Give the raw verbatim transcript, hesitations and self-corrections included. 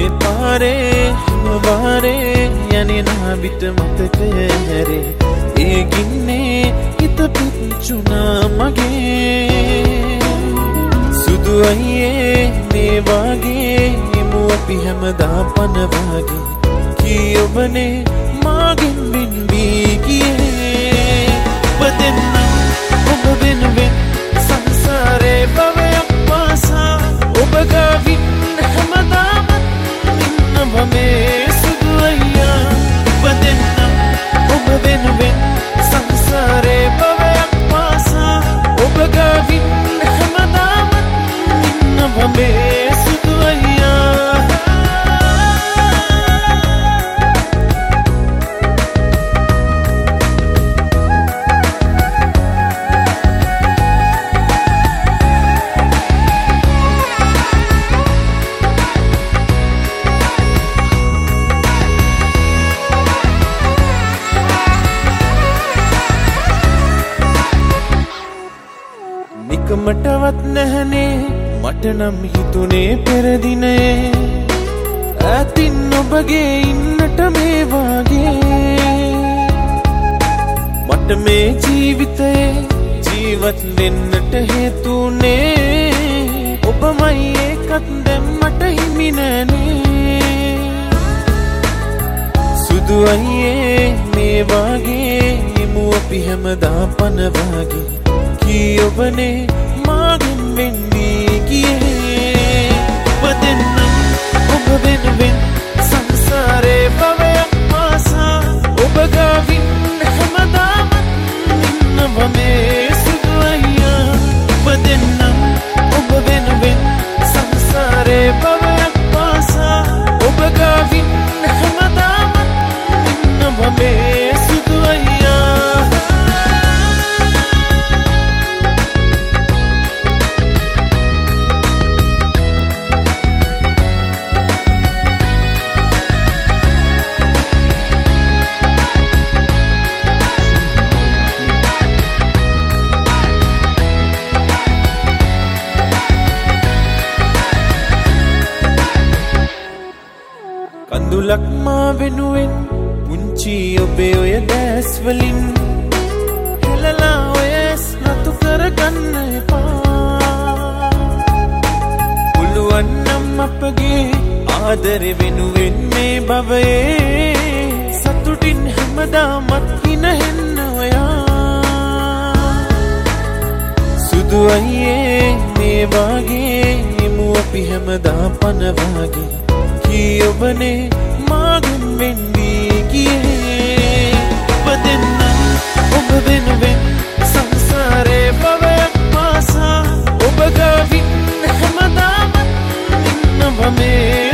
පාරේ හිමවාරේ යන්නේ නාවිත මතකය හැරේ ඒ ගින්නේ හිත පිච්චුණා මගේ සුදු අයියේ මේ වාගේ එමු අපි හැමදා පන වාගේ කී ඔබනේ මාගෙන් වෙන්වී ගියේ ඔබ දෙන්න ඔබ වෙනුවෙන් සංසාරේ භවයක් පාසා ඔබ ගාවින් හැමදාම ඉන්නව මේ සුදු අයියා ඔබ දෙන්න ඔබ වෙනුවෙන් සංසාරේ භවයක් පාසා ඔබ ගාවින් හැමදාම ඉන්නව මේ සුදු අයියා මටවත් නැහනේ මට නම් හිතුනේ පෙර දිනේ ඈතින් ඔබගේ ඉන්නට මේ වාගේ මට මේ ජීවිතේ ජීවත් වෙන්නට හේතුනේ ඔබමයි ඒකත් දැන් මට හිමි නැනේ සුදු අයියේ මේ වාගේ එමු අපි හැමදා පන වාගේ කී ඔබනේ මාගෙන් වෙන්වී ගියේ ඔබ දෙන්න ඔබ වෙනුවෙන් සංසාරේ භවයක් පාසා ඔබ ගාවින් හැමදාම ඉන්නව මේ සුදු අයියා ඔබ දෙන්න ඔබ වෙනුවෙන් සංසාරේ භවයක් පාසා ඔබ ගාවින් හැමදාම ඉන්නව මේ සුදු අයියා කඳුලක් මා වෙනුවෙන් පුංචි ඔබේ ඔය දැස් වලින් හෙලලා ඔය නතු කරගන්න එපා පුළුවන් නම් අපගේ ආදරේ වෙනුවෙන් මේ භවයේ සතුටින් හැමදාමත් හිනහෙන්න ඔයා සුදු අයියේ මේ වාගේ එමු අපි හැමදා පන වාගේ කී ඔබනේ මාගෙන් වෙන්වී ගියේ ඔබ දෙන්න ඔබ වෙනුවෙන් සංසාරේ භවයක් පාසා ඔබ ගාවින් හැමදාම ඉන්නව මේ